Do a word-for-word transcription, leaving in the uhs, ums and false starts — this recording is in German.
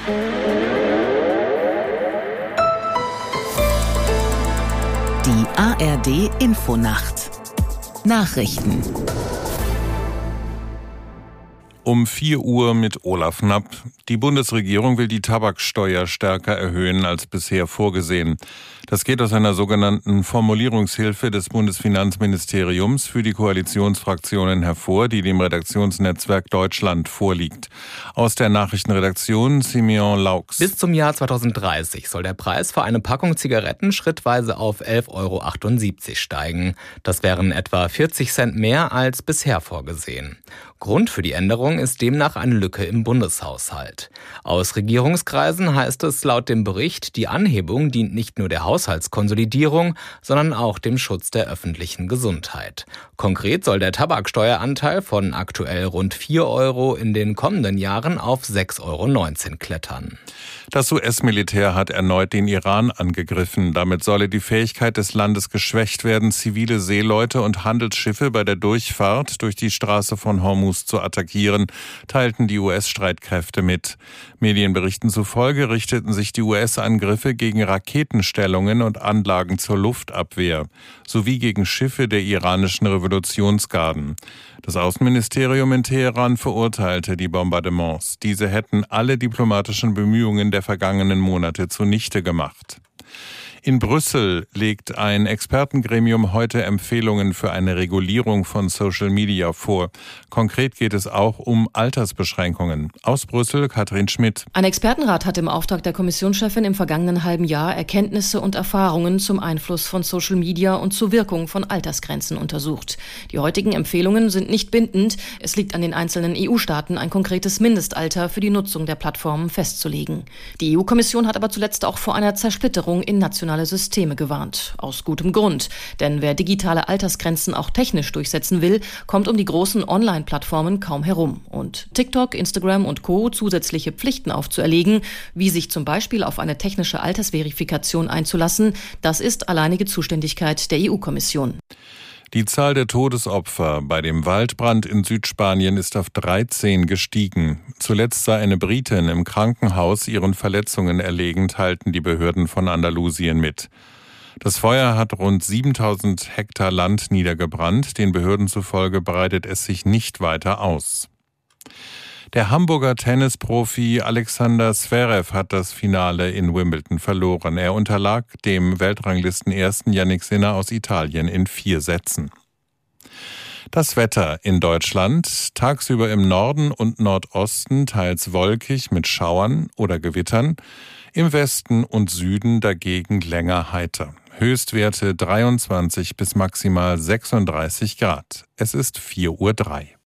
Die A R D-Infonacht. Nachrichten. Um vier Uhr mit Olaf Knapp. Die Bundesregierung will die Tabaksteuer stärker erhöhen als bisher vorgesehen. Das geht aus einer sogenannten Formulierungshilfe des Bundesfinanzministeriums für die Koalitionsfraktionen hervor, die dem Redaktionsnetzwerk Deutschland vorliegt. Aus der Nachrichtenredaktion Simeon Laux. Bis zum Jahr zweitausenddreißig soll der Preis für eine Packung Zigaretten schrittweise auf elf Euro achtundsiebzig steigen. Das wären etwa vierzig Cent mehr als bisher vorgesehen. Grund für die Änderung ist demnach eine Lücke im Bundeshaushalt. Aus Regierungskreisen heißt es laut dem Bericht, die Anhebung dient nicht nur der Haushaltskonsolidierung, sondern auch dem Schutz der öffentlichen Gesundheit. Konkret soll der Tabaksteueranteil von aktuell rund vier Euro in den kommenden Jahren auf sechs Euro neunzehn klettern. Das U S-Militär hat erneut den Iran angegriffen. Damit solle die Fähigkeit des Landes geschwächt werden, zivile Seeleute und Handelsschiffe bei der Durchfahrt durch die Straße von Hormuz zu attackieren, teilten die U S-Streitkräfte mit. Medienberichten zufolge richteten sich die U S-Angriffe gegen Raketenstellungen und Anlagen zur Luftabwehr sowie gegen Schiffe der iranischen Revolutionsgarden. Das Außenministerium in Teheran verurteilte die Bombardements. Diese hätten alle diplomatischen Bemühungen der vergangenen Monate zunichte gemacht. In Brüssel legt ein Expertengremium heute Empfehlungen für eine Regulierung von Social Media vor. Konkret geht es auch um Altersbeschränkungen. Aus Brüssel Katrin Schmidt. Ein Expertenrat hat im Auftrag der Kommissionschefin im vergangenen halben Jahr Erkenntnisse und Erfahrungen zum Einfluss von Social Media und zur Wirkung von Altersgrenzen untersucht. Die heutigen Empfehlungen sind nicht bindend. Es liegt an den einzelnen E U-Staaten, ein konkretes Mindestalter für die Nutzung der Plattformen festzulegen. Die E U-Kommission hat aber zuletzt auch vor einer Zersplitterung in nationalen Systeme gewarnt. Aus gutem Grund. Denn wer digitale Altersgrenzen auch technisch durchsetzen will, kommt um die großen Online-Plattformen kaum herum. Und TikTok, Instagram und Co. zusätzliche Pflichten aufzuerlegen, wie sich zum Beispiel auf eine technische Altersverifikation einzulassen, das ist alleinige Zuständigkeit der E U-Kommission. Die Zahl der Todesopfer bei dem Waldbrand in Südspanien ist auf dreizehn gestiegen. Zuletzt sei eine Britin im Krankenhaus ihren Verletzungen erlegen, teilten die Behörden von Andalusien mit. Das Feuer hat rund siebentausend Hektar Land niedergebrannt. Den Behörden zufolge breitet es sich nicht weiter aus. Der Hamburger Tennisprofi Alexander Zverev hat das Finale in Wimbledon verloren. Er unterlag dem Weltranglistenersten Jannik Sinner aus Italien in vier Sätzen. Das Wetter in Deutschland: tagsüber im Norden und Nordosten teils wolkig mit Schauern oder Gewittern, im Westen und Süden dagegen länger heiter. Höchstwerte dreiundzwanzig bis maximal sechsunddreißig Grad. Es ist vier Uhr drei.